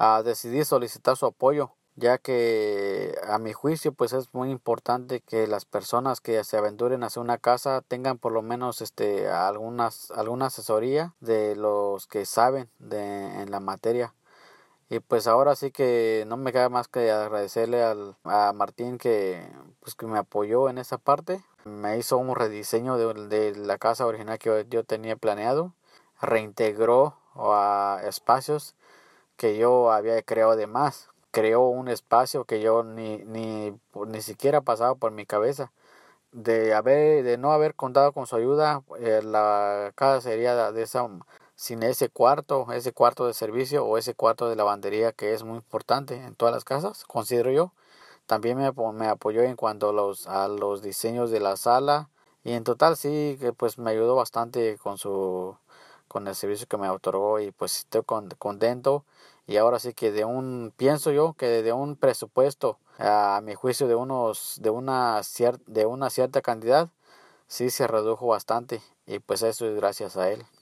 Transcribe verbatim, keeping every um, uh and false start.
uh, decidí solicitar su apoyo, ya que a mi juicio pues es muy importante que las personas que se aventuren hacia una casa tengan por lo menos este algunas alguna asesoría de los que saben de en la materia. Y pues ahora sí que no me queda más que agradecerle al, a Martín que pues que me apoyó en esa parte. Me hizo un rediseño de, de la casa original que yo, yo tenía planeado. Reintegró a espacios que yo había creado de más. Creó un espacio que yo ni, ni, ni siquiera pasaba por mi cabeza. De haber, de no haber contado con su ayuda, eh, la casa sería de esa, sin ese cuarto, ese cuarto de servicio o ese cuarto de lavandería que es muy importante en todas las casas, considero yo. También me, me apoyó en cuanto a los, a los diseños de la sala y en total sí que pues me ayudó bastante con su con el servicio que me otorgó y pues estoy con, contento y ahora sí que de un pienso yo que de un presupuesto a mi juicio de unos de una cier, de una cierta cantidad sí se redujo bastante y pues eso es gracias a él.